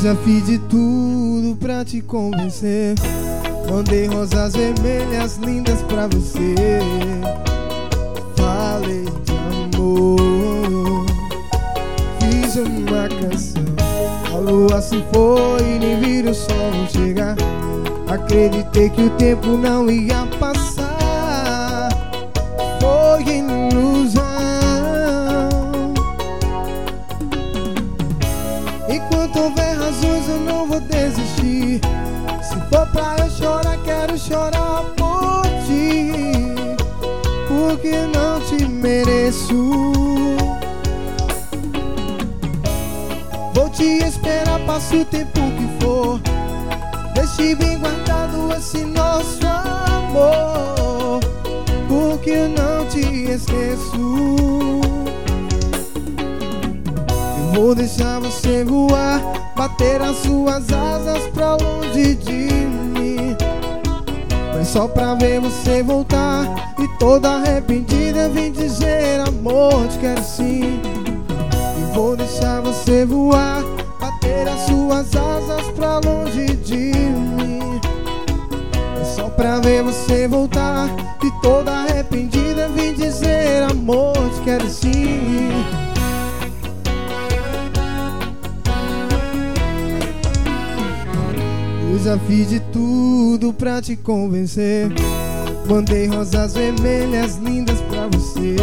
já fiz de tudo pra te convencer. Mandei rosas vermelhas lindas pra você. Falei de amor, fiz uma canção. A lua se foi e nem vira o sol chegar. Acreditei que o tempo não ia passar. Foi ilusão. Enquanto houver razões eu não vou desistir. Se for pra eu chorar, quero chorar por ti, porque não te mereço. Vou te esperar, passe o tempo que for. Deixe bem guardado esse nosso amor, porque eu não te esqueço. Eu vou deixar você voar, bater as suas asas pra longe de mim, mas só pra ver você voltar e toda arrependida vem dizer: amor, te quero sim. E vou deixar você voar, bater as suas asas pra longe de mim, mas só pra ver você voltar e toda arrependida vem dizer: amor, te quero sim. Eu já fiz de tudo pra te convencer. Mandei rosas vermelhas lindas pra você.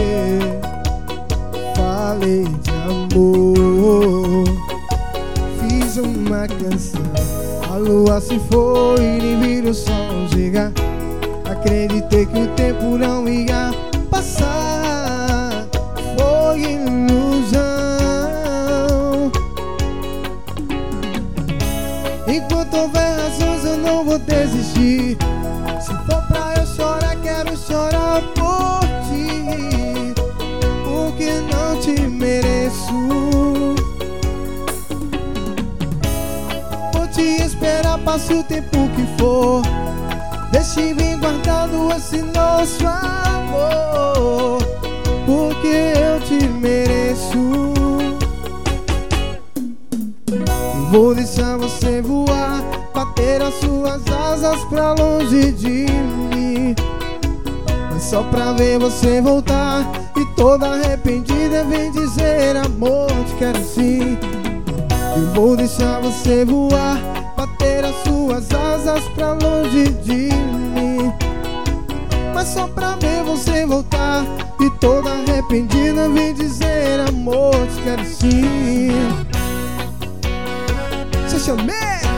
Falei de amor, fiz uma canção. A lua se foi e nem vira o sol chegar. Acreditei que o tempo não ia passar. Foi ilusão. Enquanto houver razões eu não vou desistir. Se for pra eu chorar, quero chorar por ti, porque não te mereço. Vou te esperar, passe o tempo que for. Deixe bem guardado esse nosso amor, porque eu te mereço. Vou deixar você voar, bater as suas asas pra longe de mim, mas só pra ver você voltar e toda arrependida vem dizer: amor, te quero sim. Eu vou deixar você voar, bater as suas asas pra longe de mim, mas só pra ver você voltar e toda arrependida vem dizer: amor, te quero sim. Social Media.